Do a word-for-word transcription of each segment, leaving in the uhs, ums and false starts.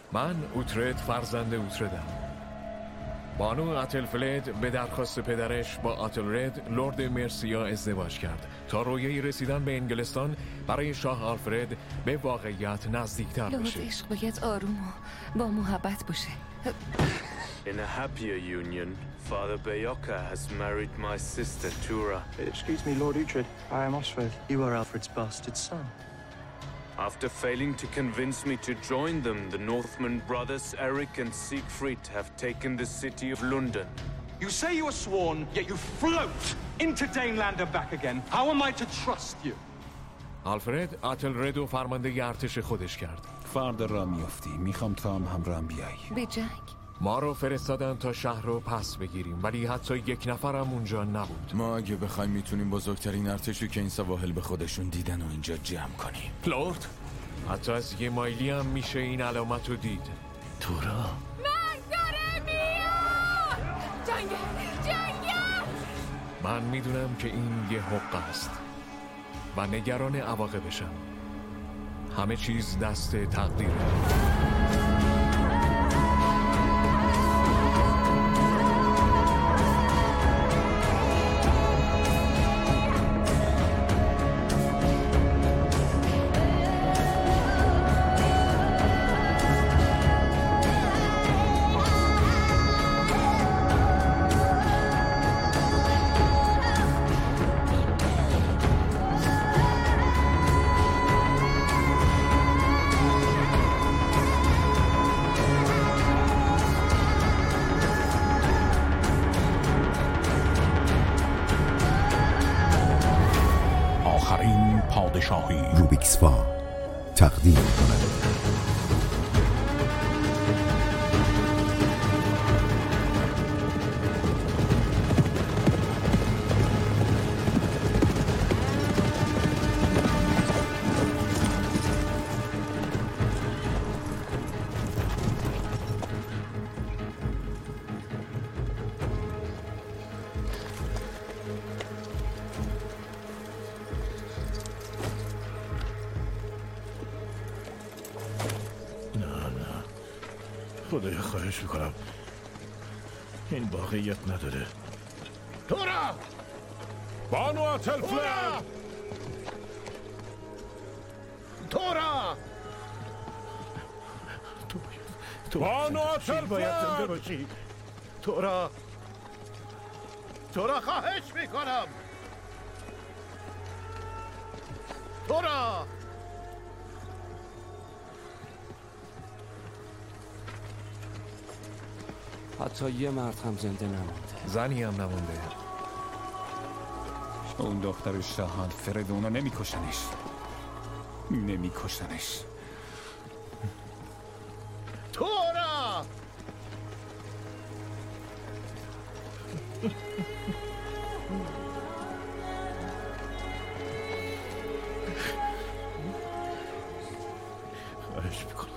من اوترد فرزند اوتردم. بانو اتلفلد به درخواست پدرش با اتلرد لرد مرسیا ازدواج کرد تا رویای رسیدن به انگلستان برای شاه آلفرد به واقعیت نزدیکتر بشه. لرد عشق باید آروم و با محبت باشه. In a happier union, Father Beocca has married my sister Tura. Excuse me, Lord Uhtred. I am Osfred. You are Alfred's bastard son. After failing to convince me to join them, the Northman brothers Eric and Siegfried have taken the city of London. You say you are sworn, yet you float into Daneland and back again. How am I to trust you? آلفرد اتلرد و فرمانده ارتش خودش کرد. فردا را میافتی. میخوام تا هم همراهم بیایی. به جنگ؟ ما رو فرستادن تا شهر رو پس بگیریم، ولی حتی یک نفرم اونجا نبود. ما اگه بخوایم میتونیم بزرگترین ارتشی که این سواحل به خودشون دیدن و اینجا جمع کنیم. لورد، حتی از یه مایلی هم میشه این علامت رو دید. تورا مرگ داره میاد! جنگ! جنگ! من میدونم که این یه حق است و نگران عواقبشم. همه چیز دست تقدیره. روبیکسفا تقدیم کند. خدایا خواهش میکنم، این واقعیت نداره. تورا! بانو اتلفلد! تورا! تو بانو اتلفلد! باید زنده باشی. تورا! تورا خواهش میکنم! تورا! حتی یه مرد هم زنده نمونده. زنی هم نمونده. اون دختر شاهان فرد اونو نمیکشنش. نمیکشنش. تورا! خواهش میکنم.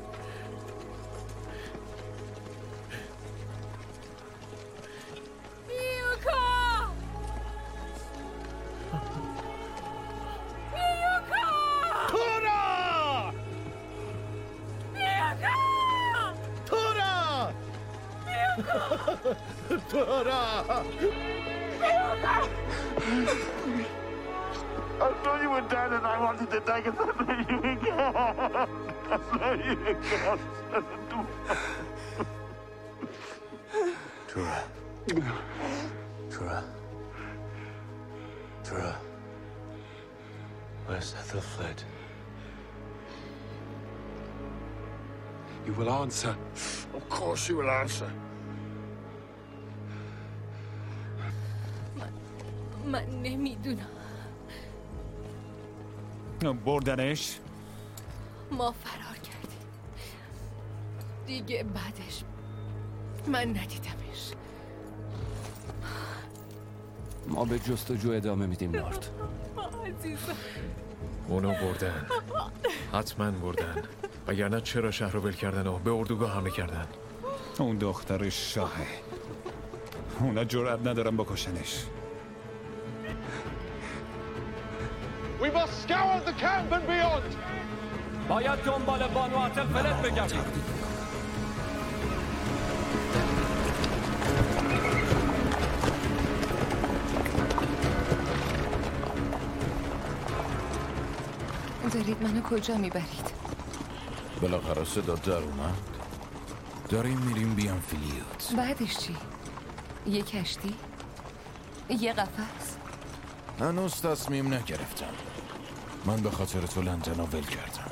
Tora! I thought you were dead and I wanted to take it from you again. I thought you again. Tura. Tura. Tura. Where's Ethelfled? You will answer. Of course you will answer. من نمیدونم. بردنش؟ ما فرار کردیم دیگه. بعدش من ندیدمش. ما به جستجو ادامه میدیم لورد. عزیزم اونو بردن. حتما بردن، وگرنه چرا شهر رو ول کردن و به اردوگاه حمله کردن؟ اون دختر شاهه. اونا جرأت ندارن بکشنش. We must scour the camp and beyond. باید دنبال بانو اتلفلد بگردیم. دارید منو کجا میبرید؟ بالاخره صدا در اومد. داریم میریم بیام فیلیوت. بعدش چی؟ یه کشتی؟ یه قفس؟ هنوز تصمیم نگرفتم. من به خاطر تو لندن ول کردم.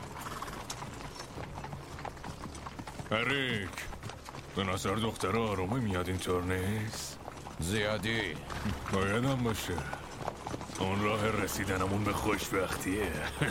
اریک، به نظر دختر آرومه میاد اینطور نیست؟ زیادی. بایدم باشه. اون راه رسیدنمون به خوشبختیه.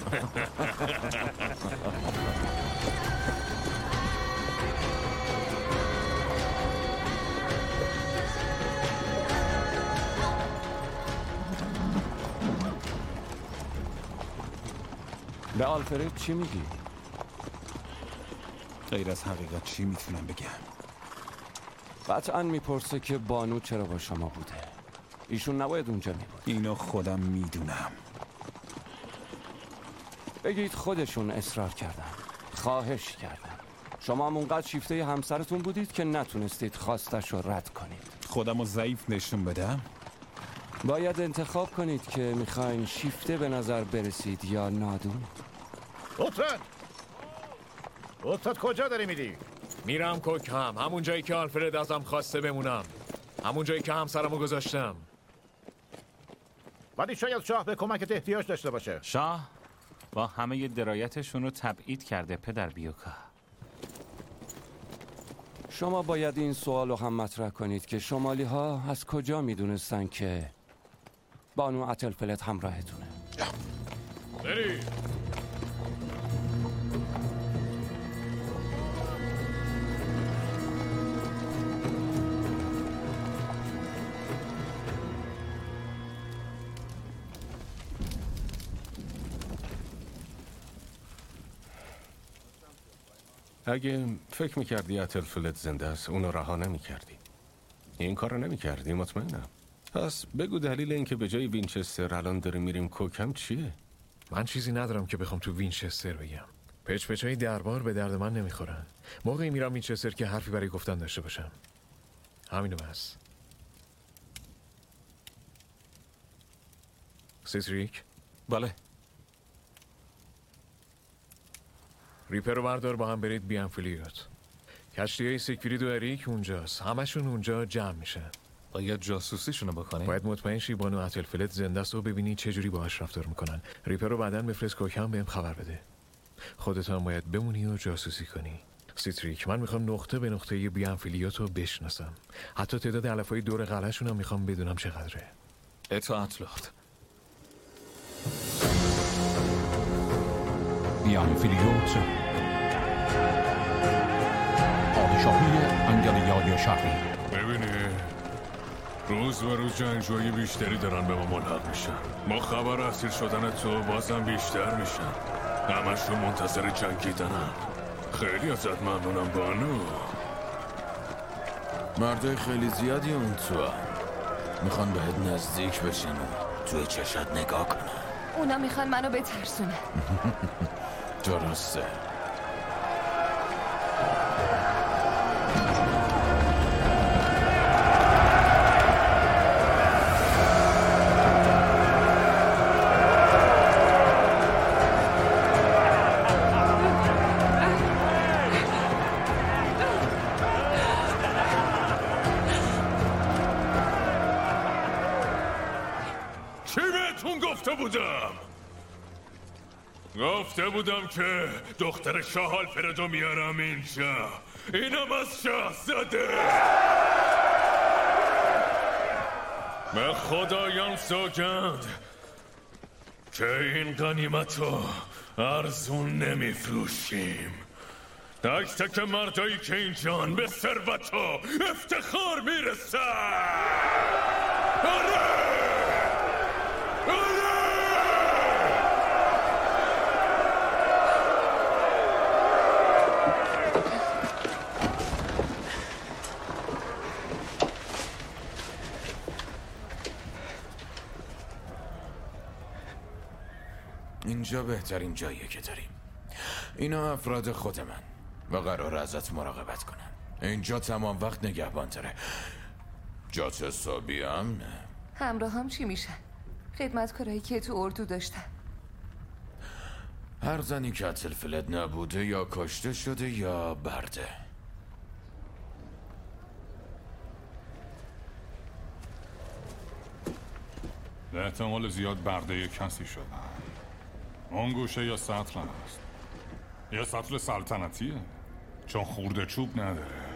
به آلفرد چی میگی؟ غیر از حقیقت چی میتونم بگم؟ قطعا میپرسه که بانو چرا با شما بوده. ایشون نباید اونجا میبود. اینو خودم میدونم. بگید خودشون اصرار کردن، خواهش کردن. شما هم اونقدر شیفته همسرتون بودید که نتونستید خواستش رو رد کنید. خودم رو ضعیف نشون بدم؟ باید انتخاب کنید که میخواین شیفته به نظر برسید یا نادون. اوترد اوترد کجا داری میری؟ میرم کوکهم، همون جایی که آلفرد ازم خواسته بمونم، همون جایی که همسرمو گذاشتم. ولی شاید شاه به کمکت احتیاج داشته باشه. شاه با همه درایتشون رو تبعید کرده پدر بیوکا. شما باید این سوال رو هم مطرح کنید که شمالی ها از کجا میدونستن که بانو اتلفلت همراهتونه. بری اگه فکر میکردی اتلفلت زنده است اونو رها نمیکردی. این کارو نمیکردی مطمئنم. پس بگو دلیل اینکه به جای وینچستر الان داریم میریم کوکهم چیه؟ من چیزی ندارم که بخوام تو وینچستر بگم. پچ پچای دربار به درد من نمیخورن. موقعی میرم وینچستر که حرفی برای گفتن داشته باشم. همینو بس. سیتریک؟ بله. ریپر رو بردار با هم برید بیان فیلیوت. کشتی های سیگفرید و اریک اونجاست. همشون اونجا جمع میشن. باید جاسوسیشونو بکنیم. باید مطمئن شی بانو اتلفلت زنده است و ببینی چه جوری باهاش رفتار میکنن. ریپر رو بعداً بفرست کوکهم بهم خبر بده. خودت هم باید بمونی و جاسوسی کنی. سیتریک، من میخوام نقطه به نقطه بیان فیلیوت رو بشناسم. حتی تعداد علفای دور قلعه‌شون هم میخوام بدونم چقدره. اطاعت لورد. بیان فیلیوت، پادشاهی انگلیای شرقی. ببینی روز و روز جنگجوی بیشتری دارن به ما ملحق میشن. ما خبر اسیر شدن تو بازم بیشتر میشن. همشون منتظر جنگیدنن. خیلی ازت ممنونم بانو. مردای خیلی زیادی اون تو میخوان بهت نزدیک بشن و توی چشات نگاه کنن. اونا میخوان منو بترسونن. درسته. چی بهتون گفته بودم؟ گفته بودم که دختر شاه آلفردو میارم اینجا. اینم از شاهزاده. به خدایان سوگند که این غنیمتو ارزون نمیفروشیم. تک تک مردایی که اینجان به ثروت و افتخار میرسن. آره! آره! اینجا بهترین جاییه که داریم. اینا افراد خود من و قرار ازت مراقبت کنن. اینجا تمام وقت نگهبان داره. جات حسابی هم نه. همراه هم چی میشن؟ خدمتکارایی که تو اردو داشتن. هر زنی که اتلفلد نبوده یا کشته شده یا برده. به احتمال زیاد برده کسی شدن. اون گوشه یا سطر هست یا سطر سلطنتیه، چون خورده چوب نداره.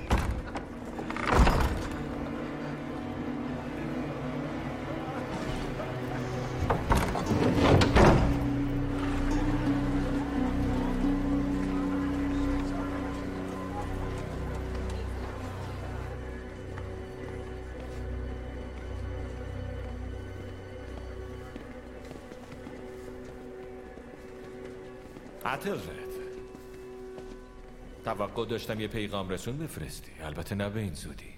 اتلرد، توقع داشتم یه پیغام رسون بفرستی، البته نه به این زودی.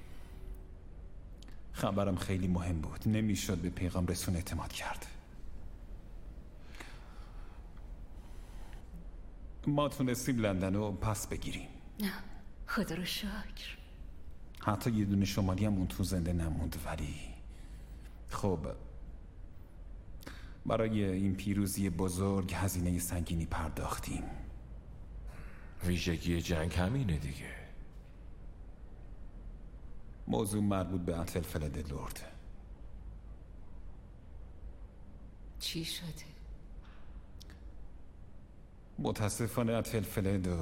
خبرم خیلی مهم بود، نمیشد به پیغام رسون اعتماد کرد. ما تونستیم لندن رو پس بگیریم. نه، خدا رو شکر. حتی یه دونه شمالی هم اون تو زنده نموند، ولی خب برای این پیروزی بزرگ هزینه سنگینی پرداختیم. ویژگی جنگ همینه دیگه. موضوع مربوط به اتلفلد لرد. چی شده؟ متاسفانه اتلفلد رو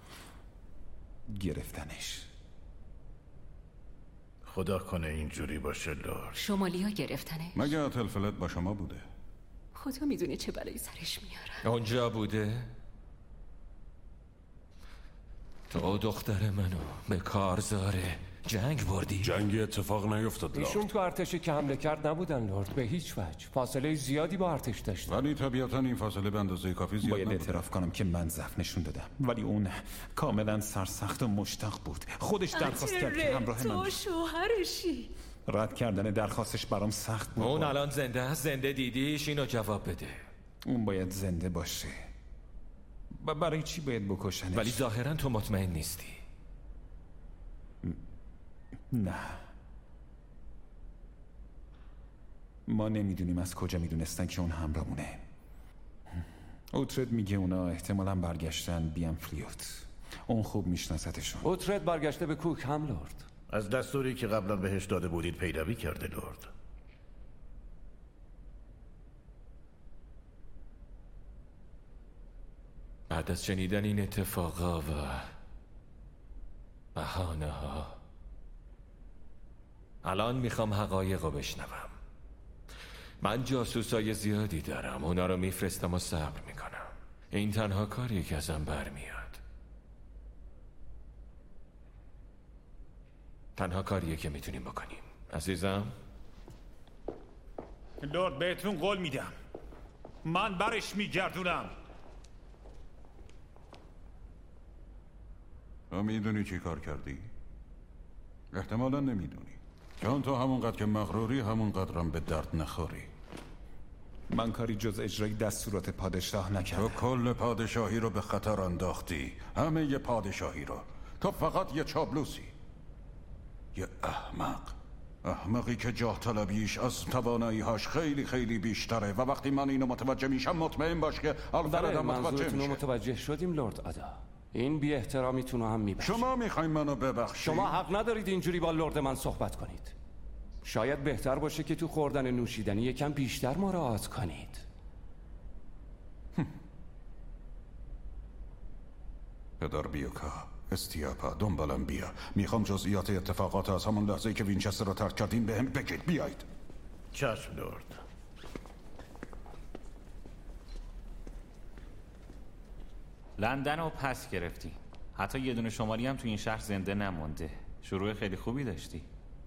گرفتنش. خدا کنه اینجوری باشه لرد. شمالی ها گرفتنش؟ مگه اتلفلد با شما بوده؟ خدا میدونه چه بلایی سرش میاره. اونجا بوده؟ تو دختر منو به کارزاره جنگ بردی؟ جنگی اتفاق نیفتاد لرد. ایشون تو ارتشی که حمله کرد نبودن لرد، به هیچ وجه. فاصله زیادی با ارتش داشتن. ولی طبیعتا این فاصله به اندازه کافی زیاد باید نبوده. اعتراف کنم که من ضعف نشون دادم، ولی اون کاملا سرسخت و مشتاق بود. خودش درخواست کرد که همراه من تو شوهرشی. رد کردن درخواستش برام سخت بود. اون الان زنده است؟ زنده دیدیش؟ اینو جواب بده. اون باید زنده باشه. و برای چی باید بکشنش؟ ولی ظاهرا تو مطمئن نیستی. نه، ما نمیدونیم از کجا میدونستن که اون همراهمونه. اوترد میگه اونا احتمالاً برگشتن بیام فلیوت. اون خوب میشناستشون. اوترد برگشته به کوک هم لرد. از دستوری که قبلا بهش داده بودید پیروی کرده لرد. بعد از شنیدن این اتفاقا و بهانه ها الان میخوام حقایق رو بشنوم. من جاسوسای زیادی دارم، اونا رو میفرستم و صبر میکنم. این تنها کاریه که ازم برمیاد. تنها کاریه که میتونیم بکنیم. عزیزم لرد بهتون قول میدم من برش میگردونم. تو میدونی چی کار کردی؟ احتمالا نمیدونی، چون تو همونقدر که مغروری همونقدرم به درد نخوری. من کاری جز اجرای دستورات پادشاه نکردم. تو کل پادشاهی رو به خطر انداختی، همه ی پادشاهی رو. تو فقط یه چابلوسی، یه احمق. احمقی که جاه طلبیش از توانایی‌هاش خیلی خیلی بیشتره و وقتی من اینو متوجه میشم مطمئن باش که الفرد هم متوجه میشه. متوجه شدیم لرد آدا. این بی احترامیتون رو هم میبخشید. شما میخواین منو ببخشید؟ شما حق ندارید اینجوری با لرد من صحبت کنید. شاید بهتر باشه که تو خوردن نوشیدنی یکم بیشتر مراعات کنید. پدر بیوکا، استیاپا، دنبالم بیا. میخوام جزئیات اتفاقات از همون لحظه که وینچستر رو ترک کردیم به هم بگید. بیایید. چشم لرد. لندن رو پس گرفتی. حتی یه دونه شمالی هم تو این شهر زنده نمونده. شروع خیلی خوبی داشتی.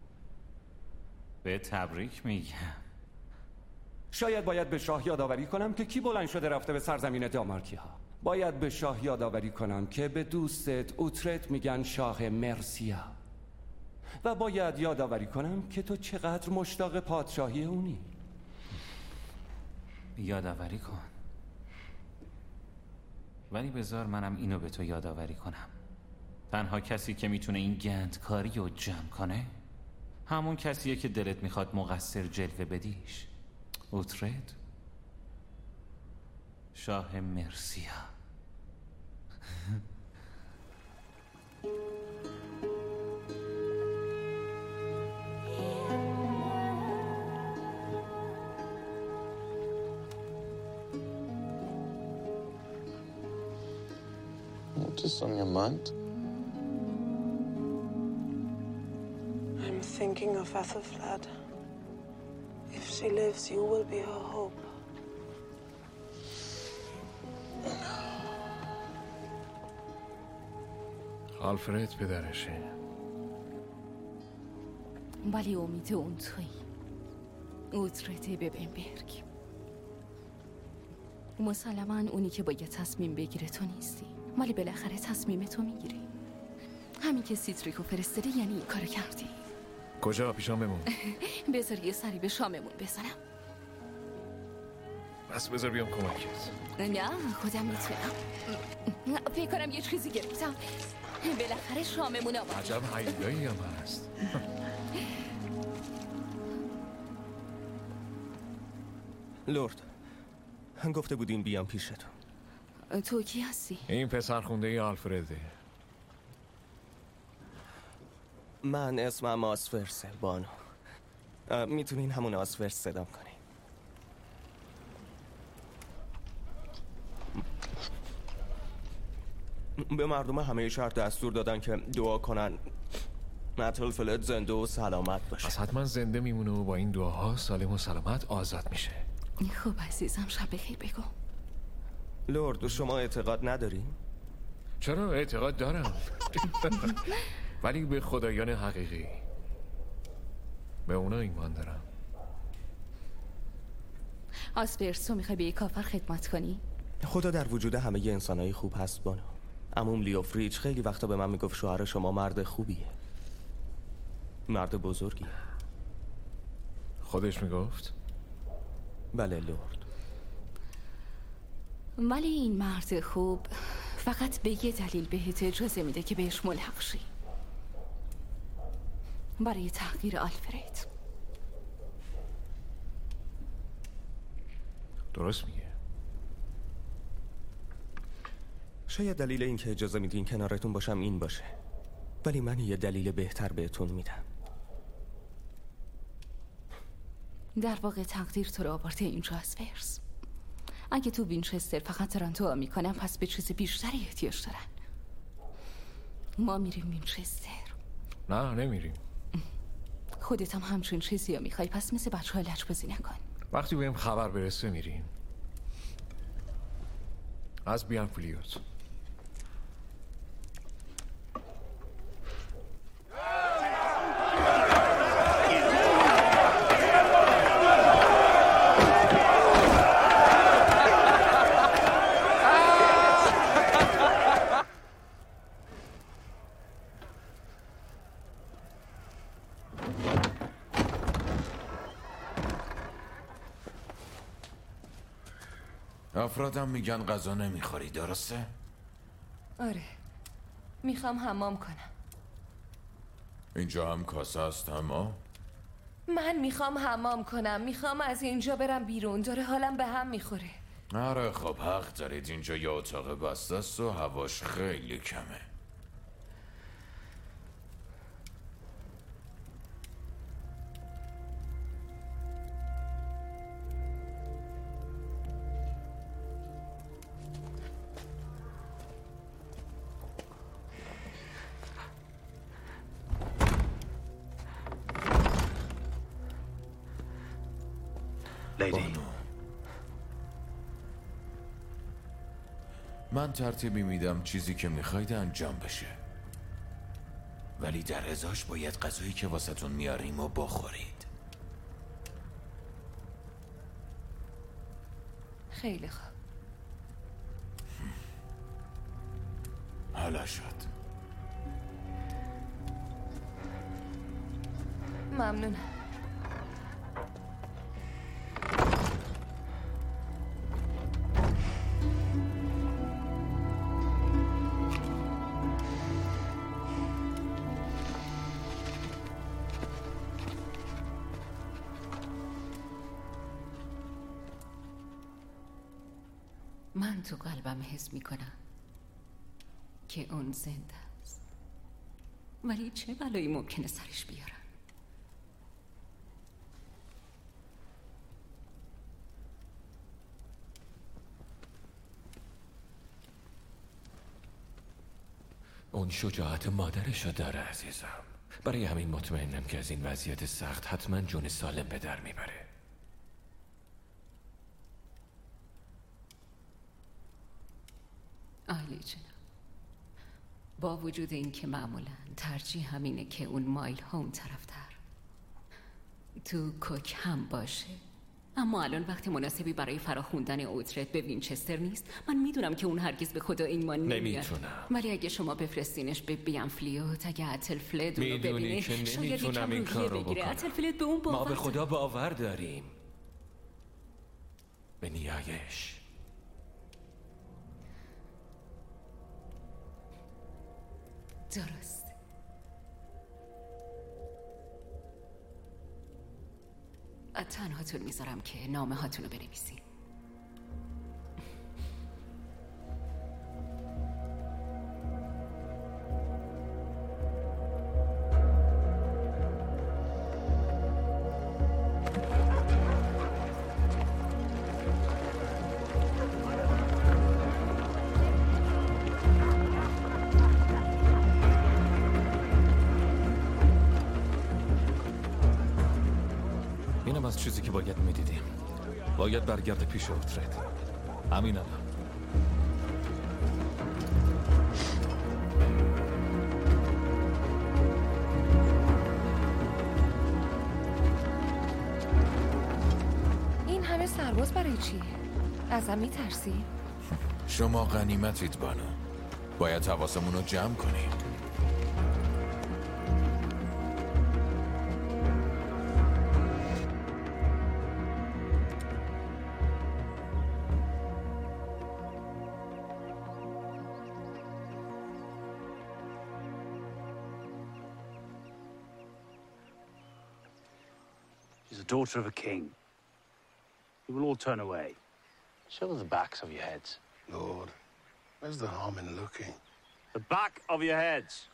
به تبریک میگم. شاید باید به شاه یادآوری کنم که کی بلند شده رفته به سرزمین دامارکی ها. باید به شاه یادآوری کنم که به دوستت اوترد میگن شاه مرسیا. و باید یادآوری کنم که تو چقدر مشتاق پادشاهی اونی. یادآوری کن. ولی بذار منم اینو به تو یادآوری کنم. تنها کسی که میتونه این گندکاری رو جمع کنه همون کسیه که دلت میخواد مقصر جلوه بدیش. اوترد. شاه مرسیا. What's on your mind? I'm thinking of Athelflaed. If she lives, you will be her hope. آلفرد پدرشه. ولی امید اون تویی. اوترت ببنبرگ. مسلماً اونی که باید تصمیم بگیره تو نیستی، ولی بالاخره تصمیم تو میگیری. همین که سیتریکو فرستادی یعنی این کارو کردی. کجا؟ پیشام بمون. بذار یه سری به شاممون بزنم. بس بذار بیام کمکت. نه خودم میتونم. فکر کنم یه چیزی گرفتم. بالاخره شاممون آماده. عجب حیایی هم هست. لورد گفته بودین بیام پیشتون. تو کی هستی؟ این پسر خونده ای آلفرده. من اسمم آسفرسه بانو. میتونین همون آسفرس صدام کنین. به مردم همه شهر دستور دادن که دعا کنن اتلفلد زنده و سلامت باشه. پس حتما زنده میمونه و با این دعاها سالم و سلامت آزاد میشه. خوب عزیزم، شب بخیر بگو. لورد شما اعتقاد ندارین؟ چرا اعتقاد دارم. ولی به خدایان حقیقی، به اونا ایمان دارم. آسپرس تو میخوای به یک کافر خدمت کنی؟ خدا در وجود همه انسانهای خوب هست بانو. عموم لیوفریج خیلی وقتا به من میگفت شوهر شما مرد خوبیه، مرد بزرگی. خودش میگفت؟ بله لورد. ولی این مرد خوب فقط به یه دلیل بهت اجازه میده که بهش ملحق شی. برای تحقیر آلفرد. درست میگه. شاید دلیل این که اجازه میدین کنارتون باشم این باشه، ولی من یه دلیل بهتر بهتون میدم. در واقع تقدیر تو رو آورده اینجا از فرس. اگه تو وینچستر فقط دارن دعا میکنن، پس به چیز بیشتری احتیاج دارن. ما میریم وینچستر. نه نمیریم. خودت هم همچین چیزی رو میخوای، پس مثل بچه ها لجبازی نکن. وقتی بهم خبر برسه میریم. از بیان فلیوت. افرادم میگن غذا نمیخوری، درسته؟ آره، میخوام حمام کنم. اینجا هم کاسه است حمام؟ من میخوام حمام کنم، میخوام از اینجا برم بیرون، داره حالم به هم میخوره. آره خب حق دارید، اینجا یه اتاق بسته است و هواش خیلی کمه. لیدی، من ترتیبی میدم چیزی که میخواید انجام بشه، ولی در ازاش باید غذایی که واسهتون میاریم و بخورید. خیلی خوب. حالا شد. ممنونم. من تو قلبم حس میکنم که اون زنده است، ولی چه بلایی ممکنه سرش بیارن؟ اون شجاعت مادرشو داره عزیزم. برای همین مطمئنم که از این وضعیت سخت حتما جون سالم به در میبره. عالی جناب. با وجود این که معمولا ترجیح همینه که اون مایل هوم طرفتر تو کوک هم باشه، اما الان وقت مناسبی برای فراخوندن اوترت به وینچستر نیست. من میدونم که اون هرگز به خدا ایمان نمیاد. نمیتونم. ولی اگه شما بفرستینش به بیانفلیوت، اگه اتلفلد اونو ببینه که شاید نمیتونم این کار رو بکنم. اتلفلد به اون باور ما به خدا باور داریم. به نیایش. درست. تنهاتون میذارم که نامه هاتون رو بنویسین. از چیزی که باید میدیدیم. باید برگرده پیش اوترت. همینم. این همه سرباز برای چی؟ ازم میترسی؟ شما غنیمتید بانو. باید حواسمون رو جمع کنیم. Daughter of a king. You will all turn away. Show the backs of your heads. Lord, where's the harm in looking? The back of your heads.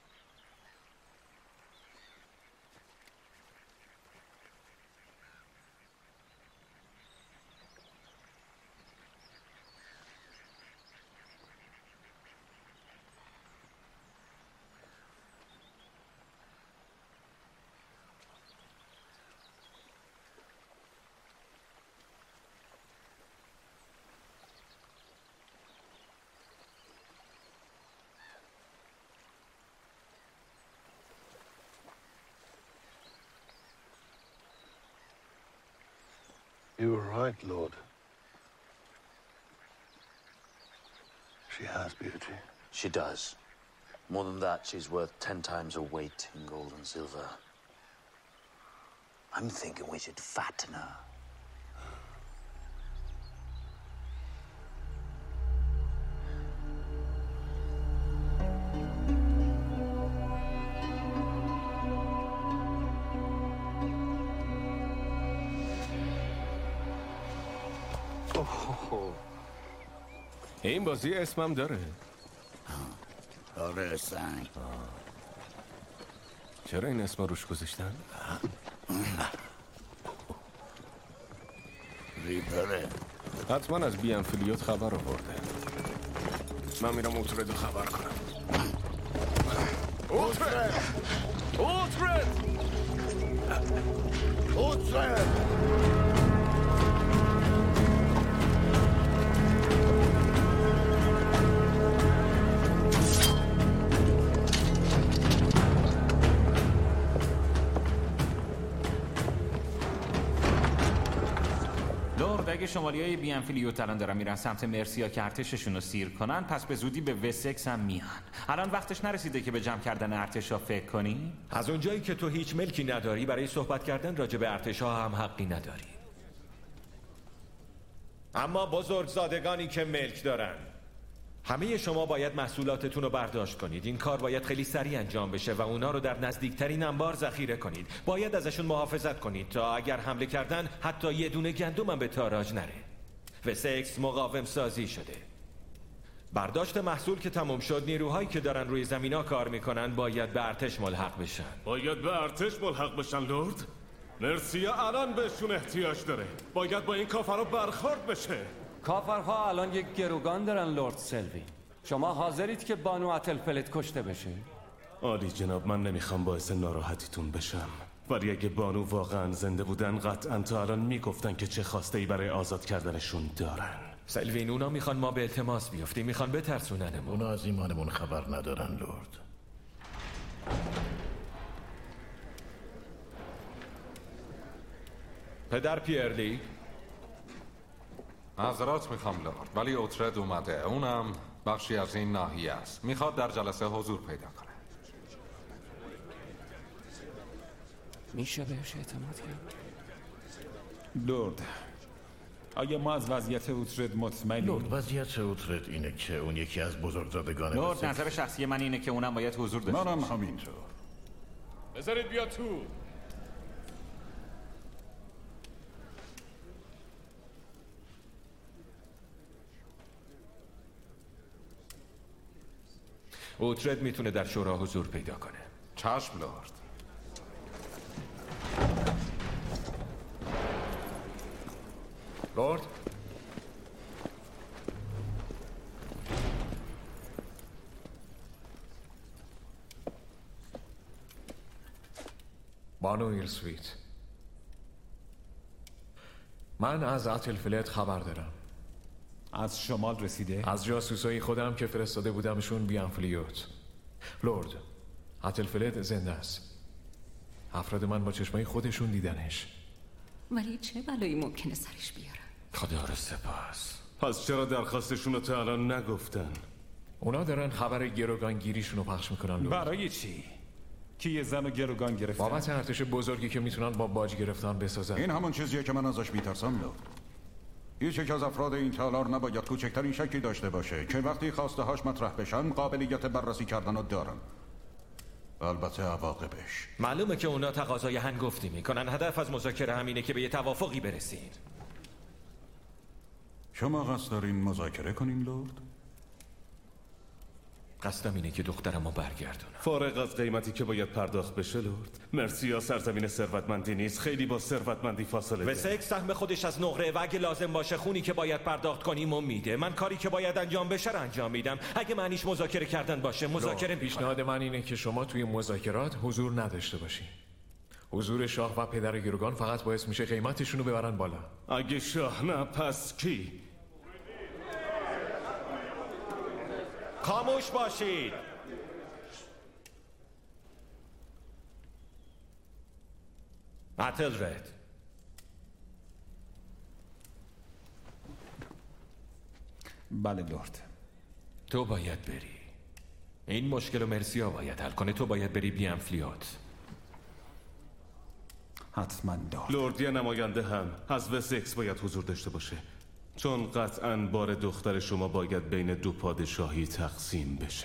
You were right, Lord. She has beauty. She does. More than that, she's worth ten times her weight in gold and silver. I'm thinking we should fatten her. این بازی اسمم داره. آره سنگ. چرا این اسم روش گذاشتن؟ ریپره. حتما از بیانفلیوت خبر آورده. من میرم اوترد رو خبر کنم. اوترد! اوترد! اوترد! اگه شمالیای بیانفلیوت الان دارن میرن سمت مرسیا که ارتششون رو سیر کنن، پس به زودی به وسکس هم میان. الان وقتش نرسیده که به جمع کردن ارتشا فکر کنی؟ از اونجایی که تو هیچ ملکی نداری، برای صحبت کردن راجع به ارتشا هم حقی نداری. اما بزرگزادگانی که ملک دارن، همه شما باید محصولاتتون رو برداشت کنید. این کار باید خیلی سریع انجام بشه و اونا رو در نزدیکترین انبار ذخیره کنید. باید ازشون محافظت کنید تا اگر حمله کردن حتی یه دونه گندم هم به تاراج نره. وسکس مقاوم سازی شده. برداشت محصول که تمام شد، نیروهایی که دارن روی زمینا کار میکنن باید به ارتش ملحق بشن. باید به ارتش ملحق بشن لرد؟ مرسیا الان بهشون احتیاج داره. باید با این کافرها برخورد بشه. کافرها الان یک گروگان دارن لرد سلوین. شما حاضرید که بانو اتلفلت کشته بشه؟ عالی جناب، من نمیخوام باعث ناراحتیتون بشم، ولی اگه بانو واقعا زنده بودن قطعا تا الان میگفتن که چه خواسته ای برای آزاد کردنشون دارن. سلوین، اونا میخوان ما به التماس بیفتیم، میخوان بترسوننمون. اونا از ایمانمون خبر ندارن لرد. پدر پیرلی. معذرت میخوام لرد، ولی اوترد اومده. اونم بخشی از این ناحیه است. میخواد در جلسه حضور پیدا کنه. میشه بهش اعتماد کرد؟ لرد، آیا ما از وضعیت اوترد مطمئنیم؟ لرد، وضعیت اوترد اینه که اون یکی از بزرگزادگان لرد، نظر شخصی من اینه که اونم باید حضور داشته باشه. منم همینطور. بذارید بیا تو. اوترد میتونه در شورا حضور پیدا کنه. چشم لرد. لرد، بانو ایلسویت، من از اتلفلت خبر دارم. از شمال رسیده؟ از جاسوسای خودم که فرستاده بودمشون بیان فلیوت. لرد، اتلفلت زنده است. افراد من با چشمای خودشون دیدنش. ولی چه بلایی ممکنه سرش بیارن؟ خدا رو سپاس. پس چرا درخواستشون رو تا الان نگفتن؟ اونا دارن خبر گروگانگیریشون رو پخش میکنن لرد. برای چی؟ کی یه زن و گروگان گرفتن؟ بابت ارتش بزرگی که میتونن با باج گرفتن بسازن. این همون چیزیه که من ازش میترسم لرد. هیچ یک از افراد این تالار نباید کوچکترین شکی داشته باشه که وقتی خواسته هاش مطرح بشن قابلیت بررسی کردن رو دارن. البته عواقبش. معلومه که اونا تقاضای هنگفتی میکنن. هدف از مذاکره همینه که به یه توافقی برسید. شما قصد دارین مذاکره کنین لرد؟ قصدم اینه که دخترمو برگردونم. فارغ از قیمتی که باید پرداخت بشه لرد، مرسیا سرزمین ثروتمندی نیست. خیلی با ثروتمندی فاصله داره. وسکس سهم خودش از نقره و اگه لازم باشه خونی که باید پرداخت کنیم و میده. من کاری که باید انجام بشه رو انجام میدم. اگه معنیش مذاکره کردن باشه مذاکره. پیشنهاد من اینه که شما توی مذاکرات حضور نداشته باشین. حضور شاه و پدر گروگان فقط باعث میشه قیمتشون رو ببرن بالا. اگه شاه نه پس کی؟ خاموش باشید. اتلرد، بله لرد. تو باید بری. این مشکل رو مرسیا باید حل کنه. تو باید بری بیام فلیوت. حتما لرد. لرد یه نماینده هم از وسکس باید حضور داشته باشه، چون قطعاً بار دختر شما باید بین دو پادشاهی تقسیم بشه.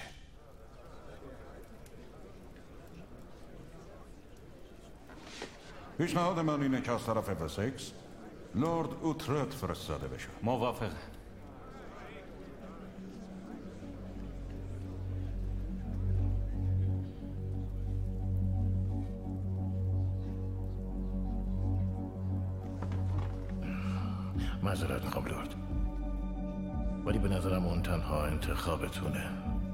پیشنهاد من اینه که از طرف وسکس لرد اوترد فرستاده بشه. موافقه. معذرت میخوام لرد، ولی به نظرم اون تنها انتخابتونه.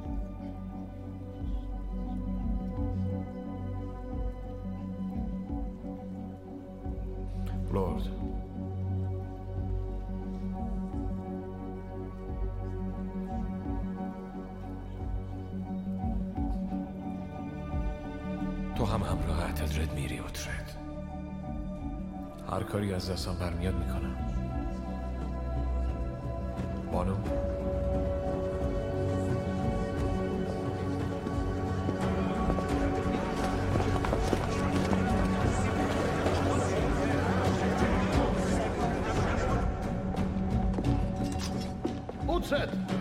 لرد، تو هم همراه اتلرد میری اوترد. هر کاری از دستم برمیاد میکنم. بانو، اوترد،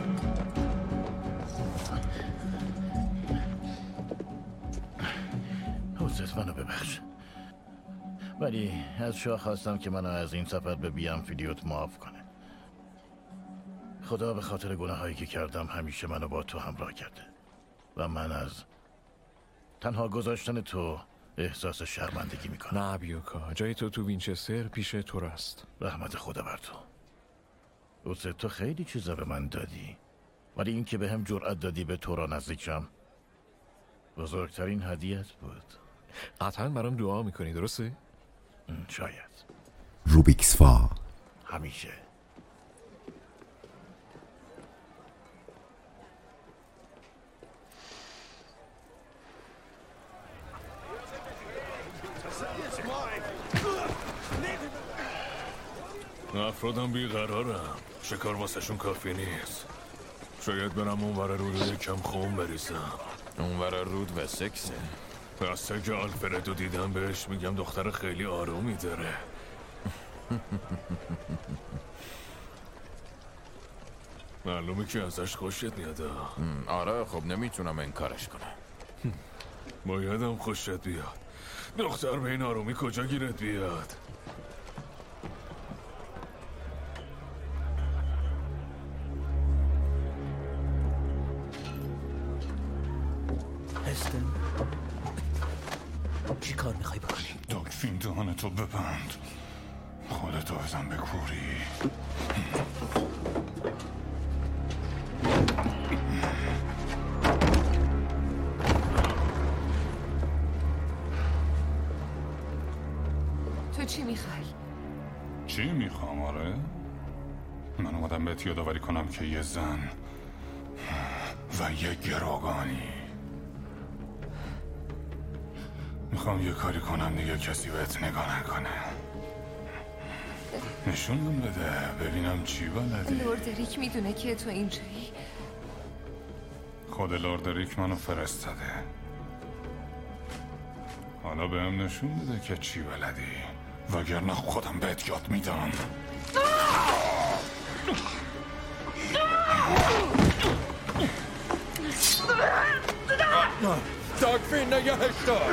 اوترد منو ببخش، ولی از شاه خواستم که منو از این سفر به بیام فلیوت معاف کنه. خدا به خاطر گناهایی که کردم همیشه منو با تو همراه کرده و من از تنها گذاشتن تو احساس شرمندگی میکنم. نه بیوکا، جای تو تو وینچستر پیش تو است. رحمت خدا بر تو. اوترد، تو خیلی چیزا به من دادی، ولی این که به هم جرأت دادی به تو را نزدیک شم بزرگترین هدیت بود. قطعا برام دعا میکنی، درسته؟ شاید. روبیکس فا همیشه. افرادم بیقرارم، شکار واسه شون کافی نیست. شاید برم اونور رود یکم خون بریزم. اونور رود و سکسه؟ پس که آلفردو دیدم بهش میگم دختر خیلی آرومی داره. معلومه که ازش خوشت میاد. آره خب نمیتونم انکارش کنم. بایدم خوشت بیاد. دختر به این آرومی کجا گیرت بیاد؟ هستن چی کار میخوای بکنی؟ داکفین دهانتو ببند، خودتو بزن به کوری. تو چی میخوای؟ چی میخوام؟ آره من اومدم بهت یادآوری کنم که یه زن و یه گروگانی. میخوام یه کاری کنم دیگه کسی بهت نگاه نکنه. نشونم بده ببینم چی بلدی. لورد ریک میدونه که تو اینجایی. خود لورد ریک منو فرستاده. حالا بهم نشون بده که چی بلدی، وگرنه خودم بهت یاد میدم. داکفین نگهش دار.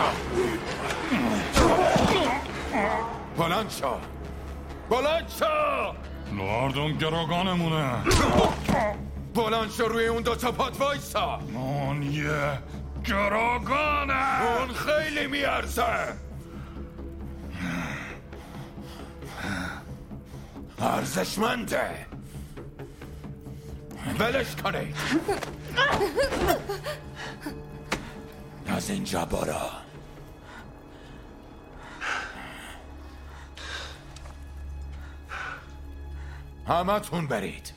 بلند شو، بلند شو. لورد اون گروگانمونه. بلند شو، روی اون دو تا پات وایسا. اون یه گروگانه. اون خیلی میارزه. ارزشمنده. ولش کنید. از اینجا برو. همتون برید.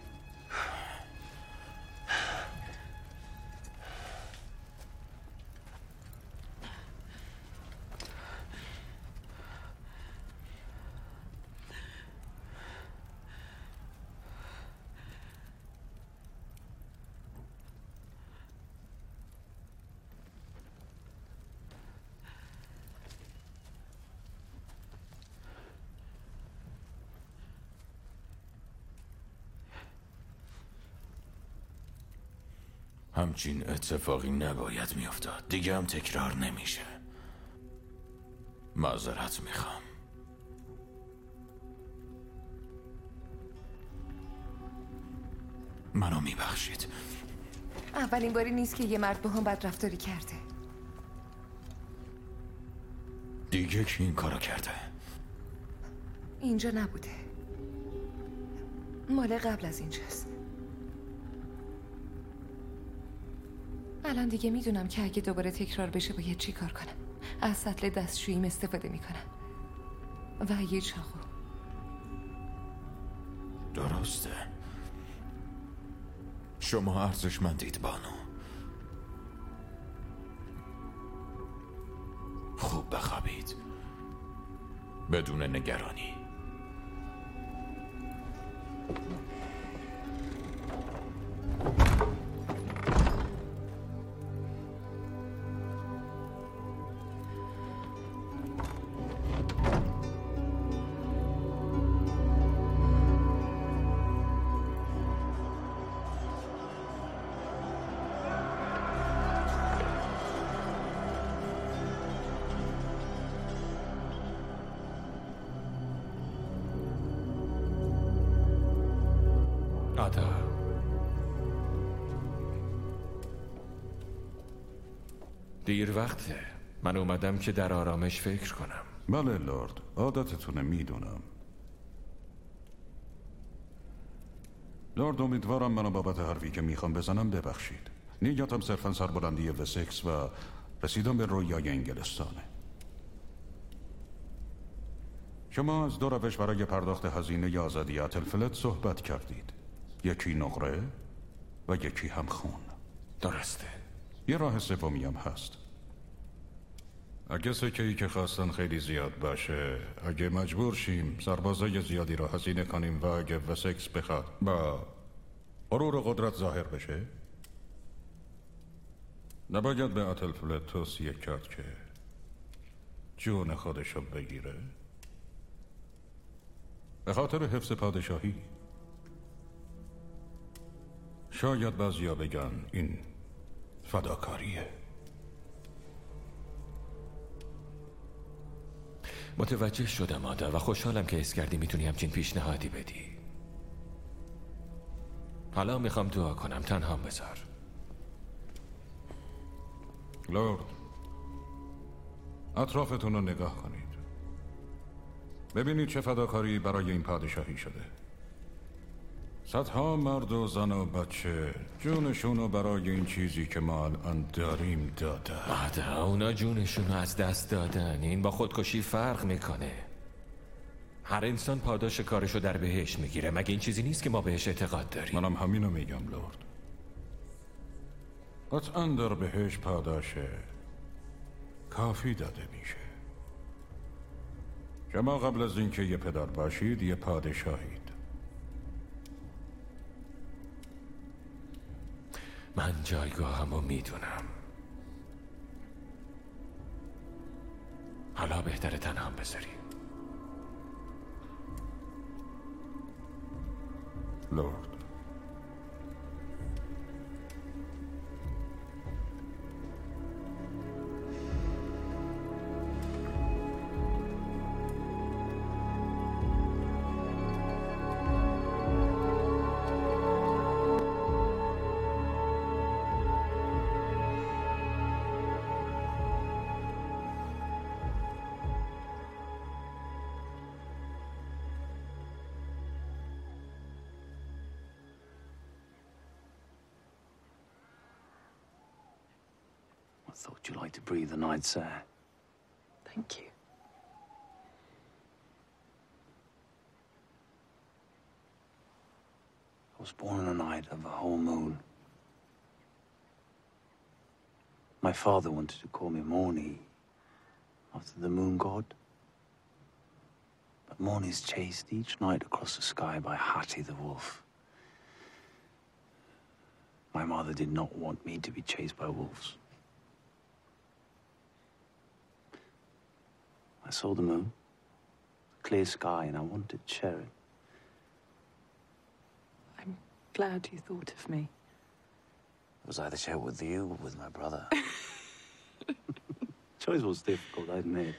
همچین اتفاقی نباید میافتاد. دیگه هم تکرار نمیشه. معذرت میخوام. منو میبخشید. اولین باری نیست که یه مرد با هم بد رفتاری کرده. دیگه کی این کارو کرده؟ اینجا نبوده. مال قبل از اینجاست. الان دیگه میدونم که اگه دوباره تکرار بشه باید چی کار کنم. از سطل دستشوییم استفاده میکنم و یه چاقو. درسته. شما ارزشمندید بانو. خوب بخوابید بدون نگرانی. دیر وقته. من اومدم که در آرامش فکر کنم. بله لورد، عادتتونه میدونم. لورد، امیدوارم منو بابت حرفی که میخوام بزنم ببخشید. نیتم صرفا سربلندی وسکس و رسیدن به رویای انگلستانه. شما از دو روش برای پرداخت هزینه آزادی اتلفلت صحبت کردید. یکی نقره و یکی هم خون. درسته. یه راه سومی هم هست. اگه سکه‌ای که خواستن خیلی زیاد باشه، اگه مجبور شیم سربازای زیادی را هزینه کنیم و اگه وسکس بخواد با غرور و قدرت ظاهر بشه، نباید به اتلفلت توصیه کرد که جون خودشو بگیره؟ به خاطر حفظ پادشاهی. شاید بعضیا بگن این فداکاریه. متوجه شدم آدا و خوشحالم که حس کردی میتونی همچین پیشنهادی بدی. حالا میخوام دعا کنم، تنها بذار. لورد، اطرافتون رو نگاه کنید. ببینید چه فداکاری برای این پادشاهی شده. صدها مرد و زن و بچه جونشون رو برای این چیزی که ما الان داریم دادن. آدا، اونا جونشون رو از دست دادن. این با خودکشی فرق میکنه. هر انسان پاداش کارشو در بهشت میگیره. مگه این چیزی نیست که ما بهش اعتقاد داریم؟ منم همینو میگم لورد. قطعا در بهشت پاداش کافی داده میشه. شما قبل از اینکه یه پدر باشید یه پادشاهید. من جایگاهمو میدونم. حالا بهتره تنها بذاری. لورد، I thought you'd like to breathe the night's air. Thank you. I was born on a night of a whole moon. My father wanted to call me Morny, after the moon god. But Morny's chased each night across the sky by Hati the wolf. My mother did not want me to be chased by wolves. I saw the moon, the clear sky, and I wanted to share it. I'm glad you thought of me. It was either share it with you or with my brother. Choice was difficult, I admit.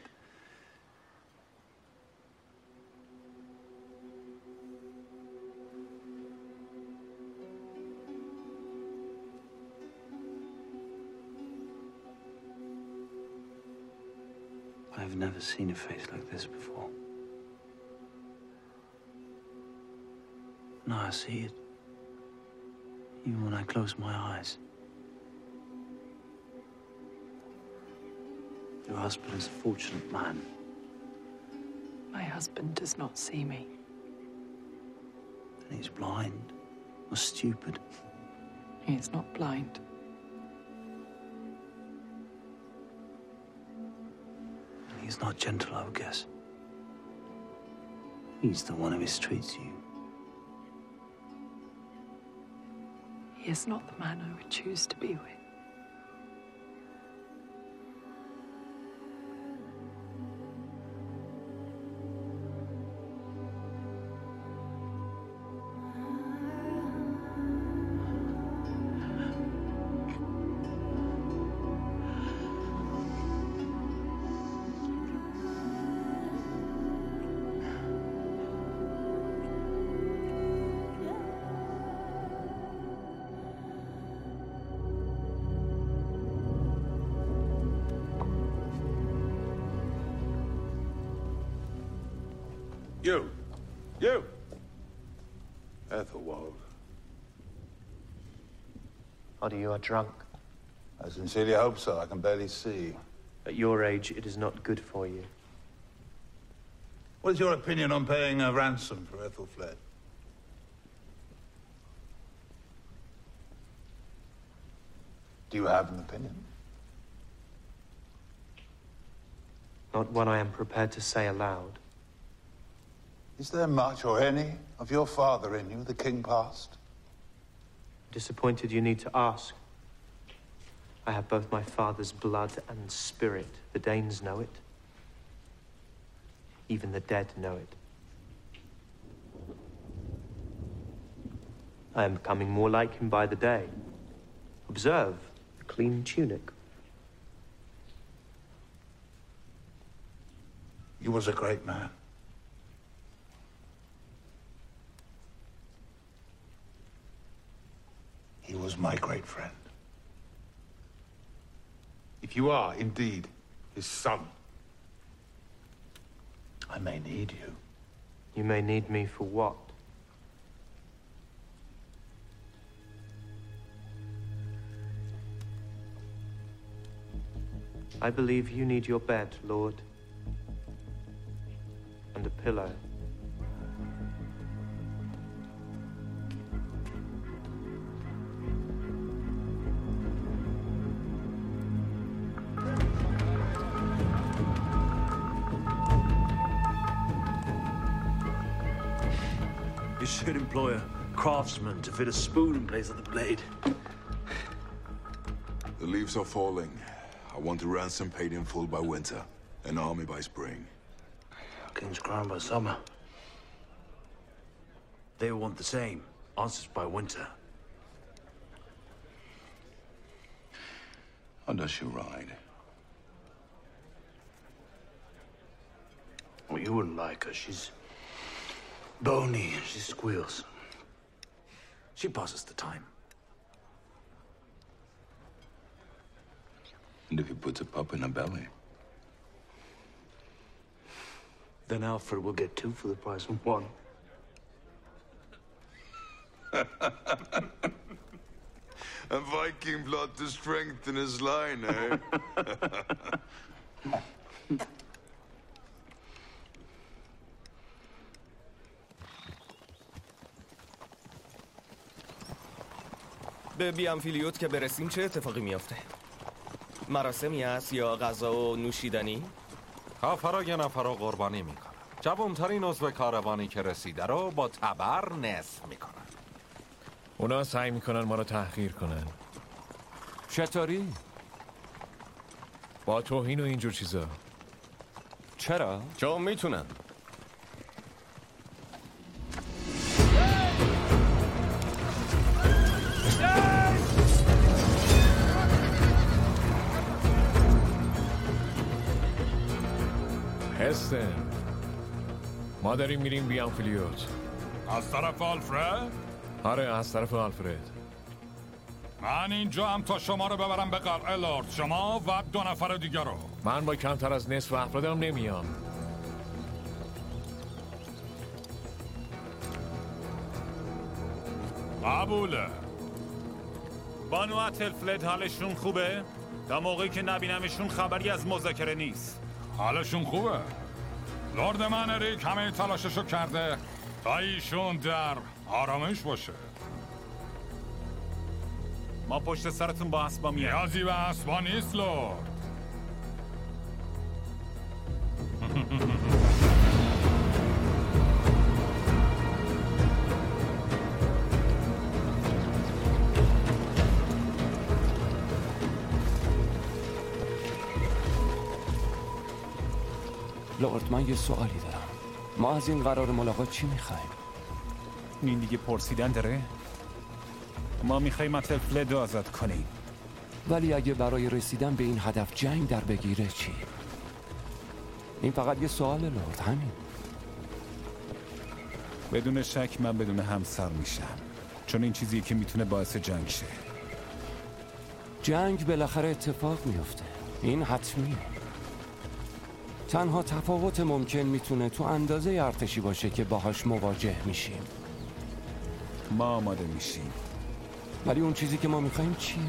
I've never seen a face like this before. Now I see it, even when I close my eyes. Your husband is a fortunate man. My husband does not see me. Then he's blind or stupid. He is not blind. He's not gentle, I would guess. He's the one who mistreats you. He is not the man I would choose to be with. You! You! Ethelwald. Oddie, you are drunk. I sincerely hope so. I can barely see. At your age, it is not good for you. What is your opinion on paying a ransom for Ethelfled? Do you have an opinion? Not one I am prepared to say aloud. Is there much or any of your father in you, the king past? Disappointed you need to ask. I have both my father's blood and spirit. The Danes know it. Even the dead know it. I am becoming more like him by the day. Observe the clean tunic. He was a great man. He was my great friend. If you are indeed his son, I may need you. You may need me for what? I believe you need your bed, Lord. And a pillow. You should employ a craftsman to fit a spoon in place of the blade. The leaves are falling. I want a ransom paid in full by winter, an army by spring. King's crown by summer. They want the same, answers by winter. How does she ride? Well, you wouldn't like her. She's bony and she squeals. She passes the time. And if he puts a pup in her belly? Then Alfred will get two for the price of one. And Viking blood to strengthen his line, eh? به بیامفیلیوت که برسیم چه اتفاقی میافته؟ مراسمی هست یا غذا و نوشیدنی؟ کافرا یه نفر رو قربانی میکنن. جوانترین عضو کاروانی که رسیده رو با تبر نصف میکنن. اونا سعی میکنن ما رو تحقیر کنن. چطوری؟ با توهین و اینجور چیزا. چرا؟ چون میتونن. هستن ما داریم میریم بیامفیلیوت. از طرف آلفرد؟ آره از طرف آلفرد. من اینجا هم تا شما رو ببرم به قلعه لارد. شما و دو نفر دیگر رو. من با کمتر از نصف افرادم نمیام. قبوله. بانو اتلفلد حالشون خوبه؟ تا موقعی که نبینمشون خبری از مذاکره نیست. حالشون خوبه. لرد من اریک همه تلاششو کرده تا ایشون در آرامش باشه. ما پشت سرتون با اسبا میایم. نیازی به اسبا نیست لرد. لورد من یه سوالی دارم. ما از این قرار ملاقات چی میخوایم؟ این دیگه پرسیدن داره؟ ما میخوایم اتلفلد رو آزاد کنیم. ولی اگه برای رسیدن به این هدف جنگ در بگیره چی؟ این فقط یه سوال لورد، همین. بدون شک من بدون همسر میشم، چون این چیزیه که میتونه باعث جنگ شه. جنگ بالاخره اتفاق میفته، این حتمیه. تنها تفاوت ممکن میتونه تو اندازه ارتشی باشه که باهاش مواجه میشیم. ما آماده میشیم. ولی اون چیزی که ما میخوایم چیه؟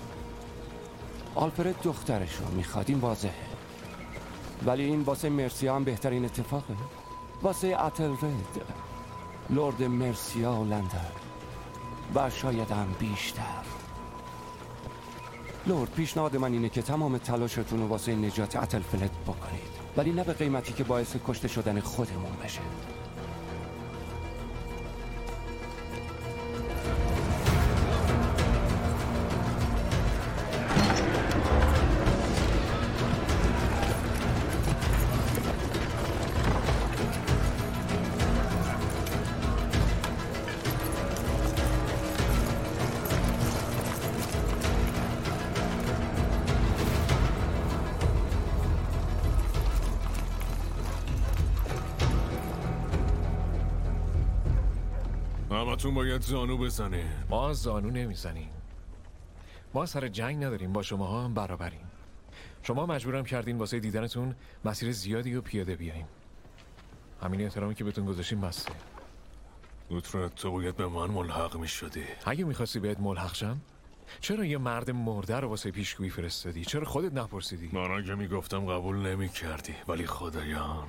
آلفرد دخترشو میخواد، این واضحه. ولی این واسه مرسیا هم بهترین اتفاقه. واسه اتلرد، لرد مرسیا و لندن، و شاید هم بیشتر. لرد، پیشنهاد من اینه که تمام تلاشتون رو واسه نجات اتلفلد بکنید، ولی نه به قیمتی که باعث کشته شدن خودمون بشه. همتون باید زانو بزنه. ما زانو نمیزنیم. ما سر جنگ نداریم، با شماها هم برابریم. شما مجبورم کردین واسه دیدنتون مسیر زیادی و پیاده بیاییم. همین احترامی که بهتون گذاشتیم بسته. اوترد، تو باید به من ملحق میشدی. اگه میخواستی بهت ملحق شم، چرا یه مرد مرده رو واسه پیشگویی فرستادی؟ چرا خودت نپرسیدی؟ من اگه میگفتم قبول نمیکردی، ولی خدایان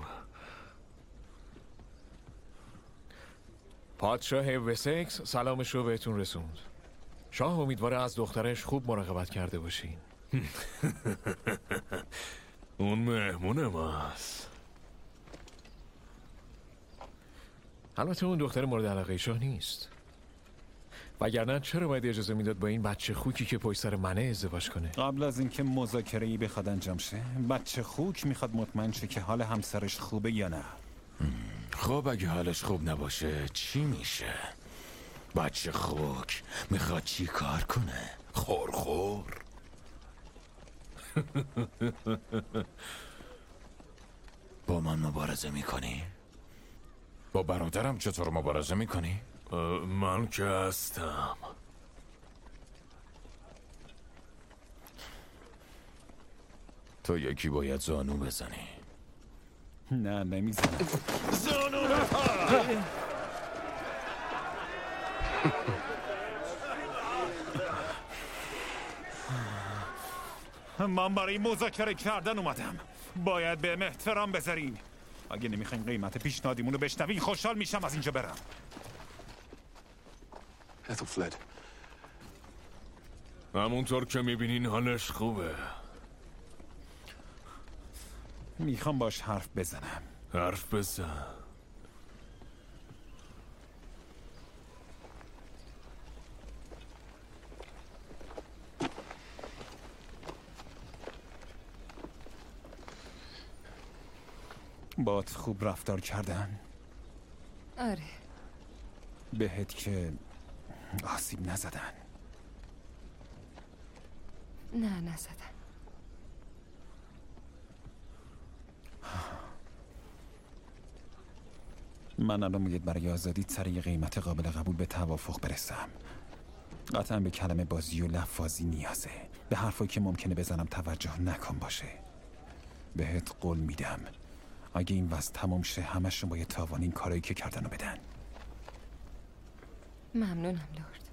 پادشاه وسکس سلامش رو بهتون رسوند. شاه امیدواره از دخترش خوب مراقبت کرده باشین. اون مهمون ماست. البته اون دختر مورد علاقه شاه نیست. وگرنه چرا باید اجازه میداد با این بچه خوکی که پشت سر منه ازدواج کنه؟ قبل از اینکه مذاکره‌ای بخواد انجام شه، بچه خوک میخواد مطمئن شه که حال همسرش خوبه یا نه. خب اگه حالش خوب نباشه چی میشه؟ بچه خوک میخواد چی کار کنه؟ خور خور با من مبارزه میکنی؟ با برادرم چطور مبارزه میکنی؟ من که هستم. تو یکی باید زانو بزنی. نه نمیزنم. زانو من برای مذاکره کردن اومدم. باید به احترام بذارین. اگه نمیخواین قیمت پیشنهادیمون رو بشنوین خوشحال میشم از اینجا برم. اتلفلد، همونطور که میبینین حالش خوبه. میخوام باش حرف بزنم. حرف بزن. بات خوب رفتار کردن؟ آره. بهت که آسیب نزدن؟ نه نزدن. من الان باید برای آزادی سر یه قیمت قابل قبول به توافق برسم. قطعا به کلمه بازی و لفاظی نیازه. به حرفایی که ممکنه بزنم توجه نکن باشه. بهت قول میدم اگه این وضع تموم شه همشون باید تاوان این کارایی که کردن رو بدن. ممنونم لرد.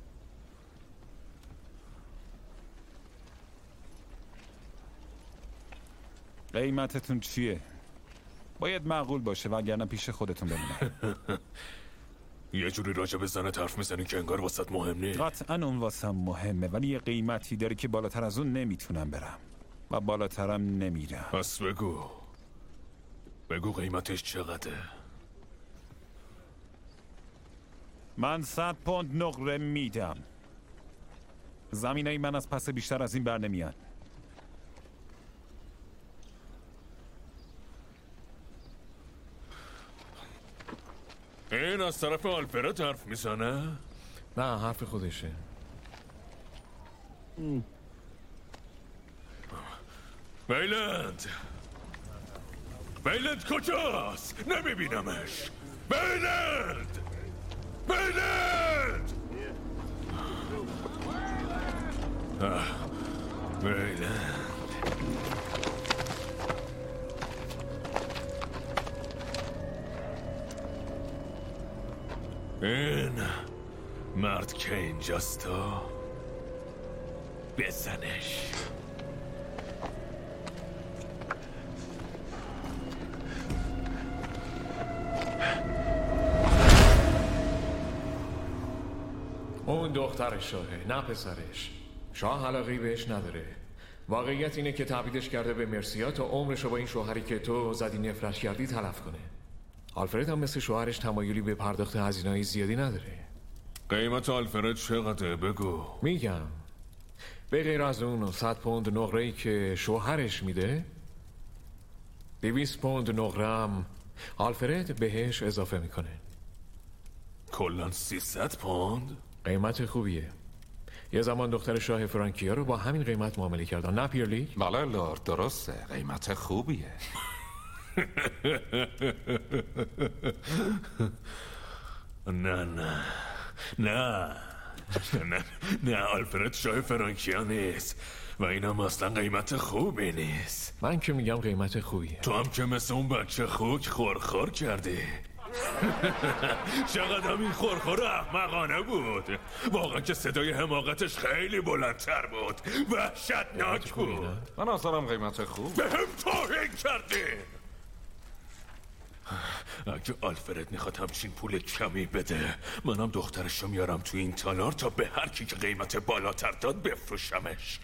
قیمتتون چیه؟ باید معقول باشه وگرنه پیش خودتون بمونه. یه جوری راجع به زنت حرف میزنی که انگار واسط مهم نیست. قطعا اون واسم مهمه، ولی یه قیمتی داره که بالاتر از اون نمیتونم برم و بالاترم نمیرم. پس بگو بگو قیمتش چقدره؟ من صد پوند نقره میدم. زمینای من از پس بیشتر از این بر نمیاد. این از طرف آلفرد حرف میزنه؟ نه حرف خودشه. بیلند بیلند کجاست؟ نمیبینمش. بیلند بیلند آه. بیلند این مرد که اینجاست تو بزنش. اون دختر شاهه، نه پسرش. شاه علاقه‌ای بهش نداره. واقعیت اینه که تبعیدش کرده به مرسیا تا عمرشو با این شوهری که تو زدی نفرت کردی تلف کنه. آلفرد هم مثل شوهرش تمایلی به پرداخت هزینه‌های زیادی نداره. قیمت آلفرد چقدره بگو؟ میگم به غیر از اون صد پوند نقره‌ای که شوهرش میده، دویست پوند نقره‌ام آلفرد بهش اضافه میکنه. کلاً سیصد پوند؟ قیمت خوبیه. یه زمان دختر شاه فرانکیا رو با همین قیمت معامله کردن، نه پیرلی؟ بله لورد، درسته. قیمت خوبیه. نه نه نه نه نه آلفرد شاه فرانکیا نیست و اینم اصلا قیمت خوبی نیست. من که میگم قیمت خوبیه. تو هم که مثل اون بچه خوک خورخور کردی. چقدر همین خورخور احمقانه بود. واقعا که صدای حماقتش خیلی بلندتر بود. وحشتناک بود. من اصلا قیمت خوب به هم توهین کردی. اگه آلفرد میخواد همچین پول کمی بده، منم دخترشو میارم تو این تالار تا به هر کی که قیمت بالاتر داد بفروشمش.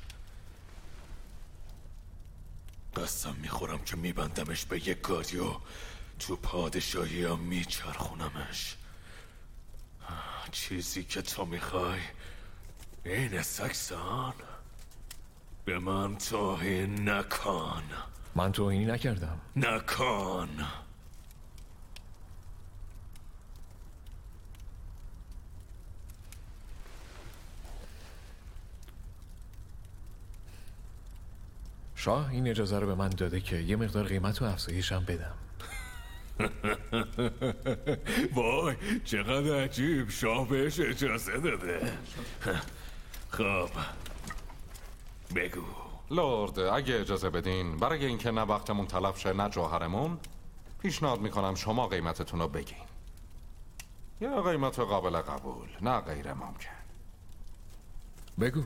قسم میخورم که میبندمش به یک گاری و تو پادشاهی هم میچرخونمش. چیزی که تو میخوای این سکسان. به من توهین نکن. من توهینی نکردم. نکن. شاه این اجازه رو به من داده که یه مقدار قیمت و افزایشم بدم. وای چقدر عجیب، شاه بهش اجازه داده. خب بگو. لورد، اگه اجازه بدین، برای اینکه نه وقتمون تلف شه نه جوهرمون، پیشنهاد میکنم شما قیمتتون رو بگین. یا قیمت قابل قبول، نه غیر ممکن. بگو.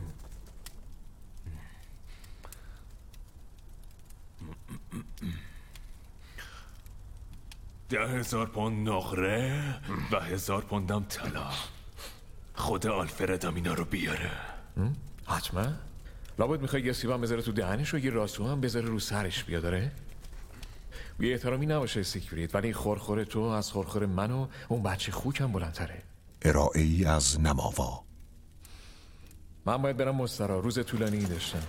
ده هزار پوند نقره و هزار پوندم طلا. خود آلفردم اینا رو بیاره. حتما. لابد میخوای یه سیبم بذاره تو دهنش و یه راسو هم بذاره رو سرش بیاداره؟ بی احترامی نباشه سیکفرید، ولی خورخور تو از خورخور من و اون بچه خوکم بلندتره. ارائه ای از نماوا. من باید برم مسترا، روز طولانی داشتم.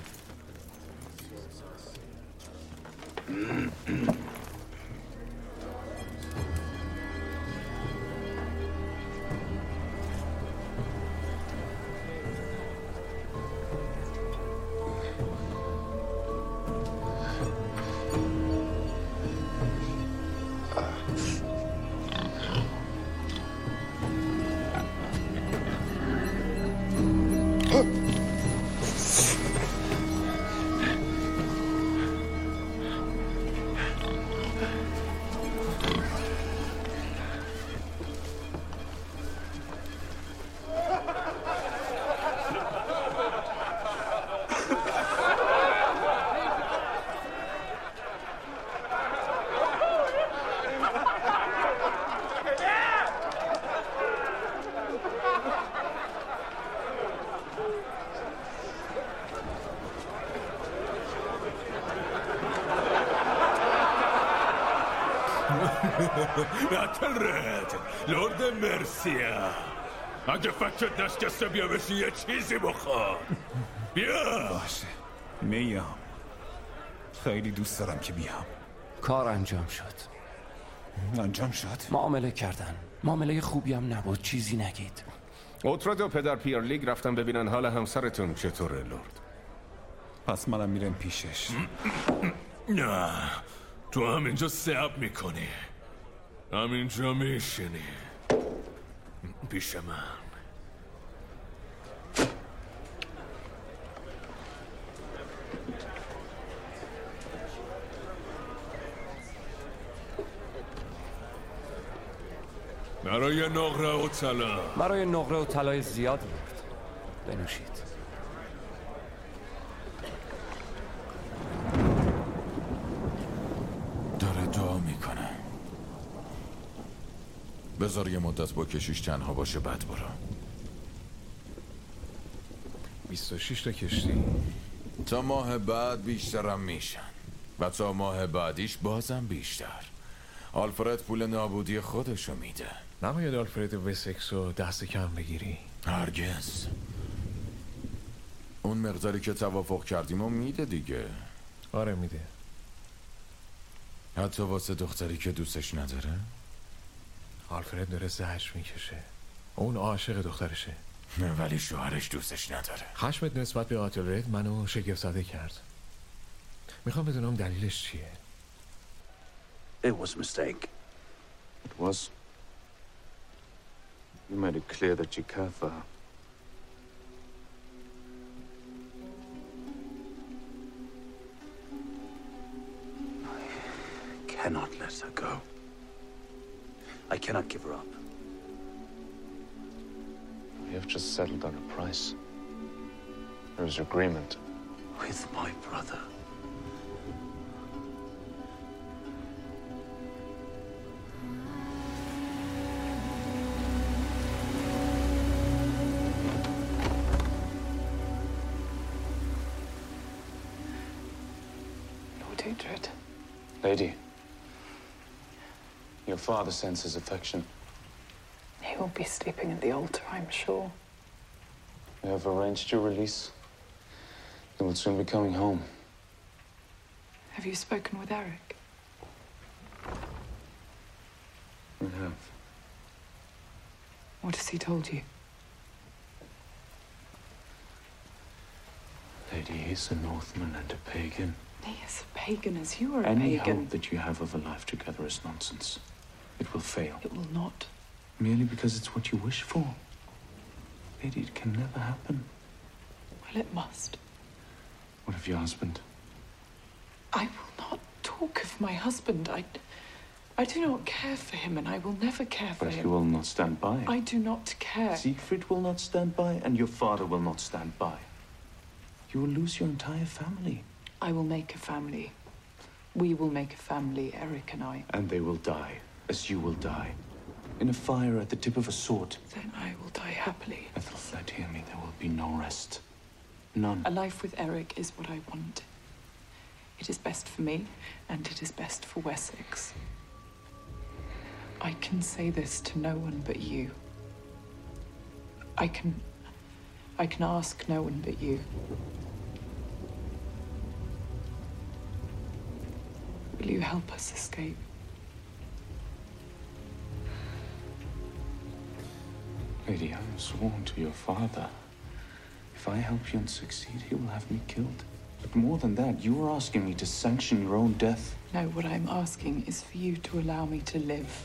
اتلرد، لورد مرسیا، اگه فکرت نشکسته بیا بشی یه چیزی بخور. بیا. باشه میام. خیلی دوست دارم که بیام. کار انجام شد. انجام شد؟ معامله کردن. معامله خوبی هم نبود، چیزی نگید. اوترد و پدر پیرلیگ رفتن ببینن حال همسرتون چطوره لورد. پس منم میرم پیشش. نه تو همینجا صبر میکنی، همینجا میشینی پیش من. در برای نقره و طلا. برای نقره و طلای زیاد بود. بنوشید. داره دعا میکنه. بذار یه مدت با کشیش تنها باشه بعد برو. بیست و شش تا کشتی. تا ماه بعد بیشترم میشن و تا ماه بعدیش بازم بیشتر. آلفرد پول نابودی خودشو میده. نباید آلفرد وسکس رو دست کم بگیری. هرگز. اون مقداری که توافق کردیم و میده دیگه. آره میده. حتی واسه دختری که دوستش نداره؟ آلفرد داره زهش میکشه. اون عاشق دخترشه. نه ولی شوهرش دوستش نداره. خشمت نسبت به آتلرد منو شگفت زده کرد. میخوام بدونم دلیلش چیه. It was a mistake. It was. You made it clear that you care for her. I cannot let her go. I cannot give her up. We have just settled on a price. There is agreement. With my brother. Uhtred. Lady, your father sends his affection. He will be sleeping at the altar, I'm sure. We have arranged your release. He will soon be coming home. Have you spoken with Eric? We have. What has he told you? Lady, he's a Northman and a pagan. He is a pagan as you are a Any pagan. hope that you have of a life together is nonsense. It will fail. It will not. Merely because it's what you wish for. Lady, it can never happen. Well, it must. What of your husband? I will not talk of my husband. I, I do not care for him, and I will never care for But him. he will not stand by. I do not care. Siegfried will not stand by, and your father will not stand by. You will lose your entire family. I will make a family. We will make a family, Eric and I. And they will die, as you will die. In a fire at the tip of a sword. Then I will die happily. Ethelflaed, hear me, there will be no rest. None. A life with Eric is what I want. It is best for me, and it is best for Wessex. I can say this to no one but you. I can... I can ask no one but you. Will you help us escape? Lady, I am sworn to your father. If I help you and succeed, he will have me killed. But more than that, you are asking me to sanction your own death. No, what I'm asking is for you to allow me to live.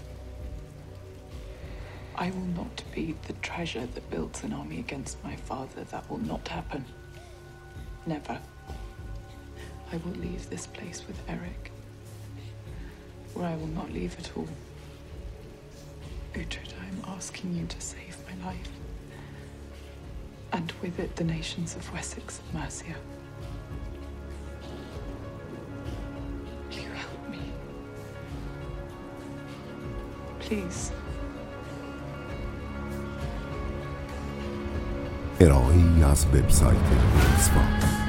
I will not be the treasure that builds an army against my father. That will not happen. Never. I will leave this place with Eric. Or I will not leave at all. Uhtred, I am asking you to save my life. And with it, the nations of Wessex and Mercia. Will you help me? Please. ارائه‌ای از وبسایت ویزوال.